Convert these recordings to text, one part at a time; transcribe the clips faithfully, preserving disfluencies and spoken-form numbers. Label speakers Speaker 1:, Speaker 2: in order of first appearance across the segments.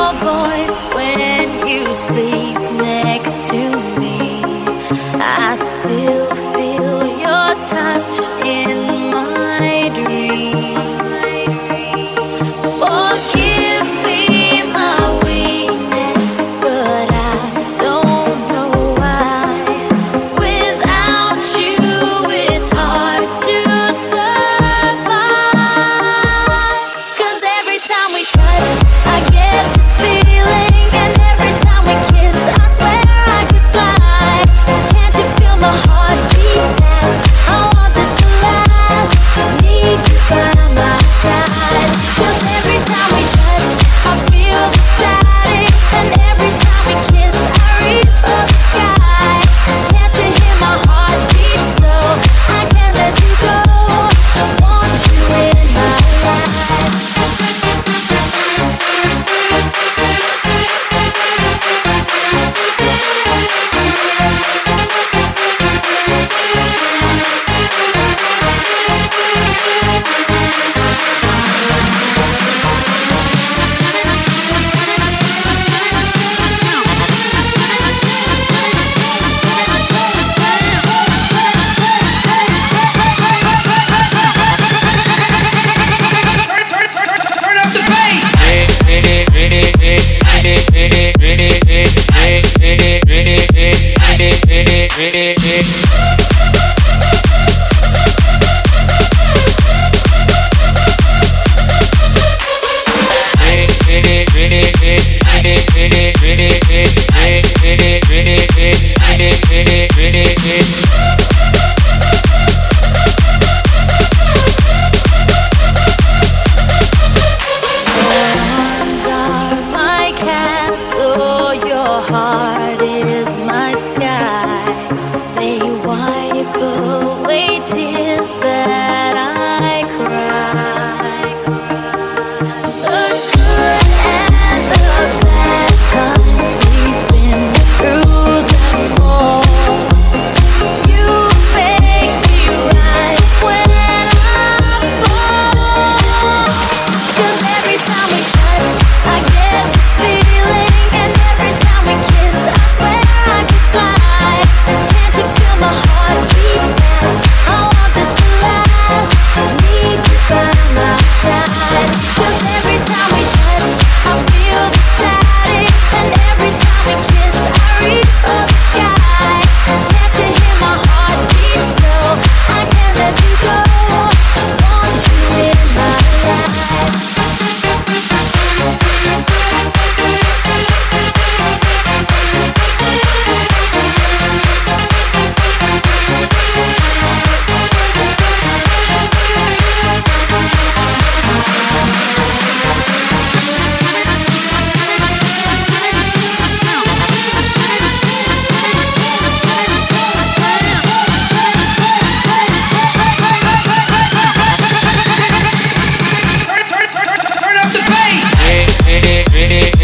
Speaker 1: voice when you sleep next to me. I still feel your touch in my dream. Forgive me my weakness, but I don't know why. Without you, it's hard to survive. 'Cause every time we touch, I get this feeling, and every time we kiss, I swear I could fly. Can't you feel my heart beat fast? I want this to last. Need you by my side. 'Cause every time we touch, I feel the static, and every time we kiss, I reach for the sky. Can't you hear my heart beat so? I can't let you go. Want you in my life.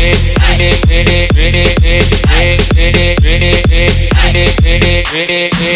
Speaker 2: It, it, it.